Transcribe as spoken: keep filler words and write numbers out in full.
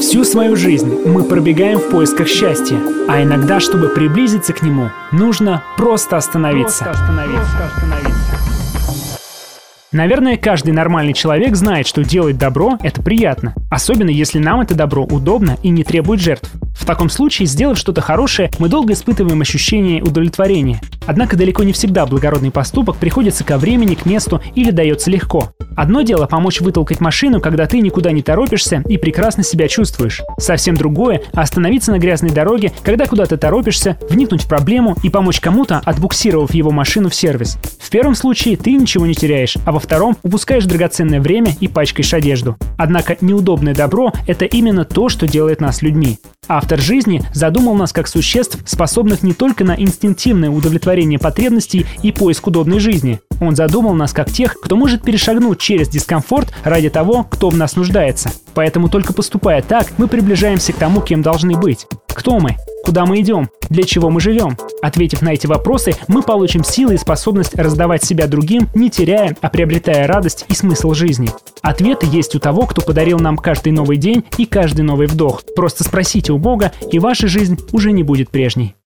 Всю свою жизнь мы пробегаем в поисках счастья, а иногда, чтобы приблизиться к нему, нужно просто остановиться. Просто остановиться. Просто остановиться. Наверное, каждый нормальный человек знает, что делать добро – это приятно, особенно если нам это добро удобно и не требует жертв. В таком случае, сделав что-то хорошее, мы долго испытываем ощущение удовлетворения. Однако далеко не всегда благородный поступок приходится ко времени, к месту или дается легко. Одно дело помочь вытолкать машину, когда ты никуда не торопишься и прекрасно себя чувствуешь. Совсем другое – остановиться на грязной дороге, когда куда-то торопишься, вникнуть в проблему и помочь кому-то, отбуксировав его машину в сервис. В первом случае ты ничего не теряешь, а во втором упускаешь драгоценное время и пачкаешь одежду. Однако неудобное добро – это именно то, что делает нас людьми. Автор жизни задумал нас как существ, способных не только на инстинктивное удовлетворение потребностей и поиск удобной жизни. Он задумал нас как тех, кто может перешагнуть через дискомфорт ради того, кто в нас нуждается. Поэтому только поступая так, мы приближаемся к тому, кем должны быть. Кто мы? Куда мы идем? Для чего мы живем? Ответив на эти вопросы, мы получим силы и способность раздавать себя другим, не теряя, а приобретая радость и смысл жизни. Ответы есть у того, кто подарил нам каждый новый день и каждый новый вдох. Просто спросите у Бога, и ваша жизнь уже не будет прежней.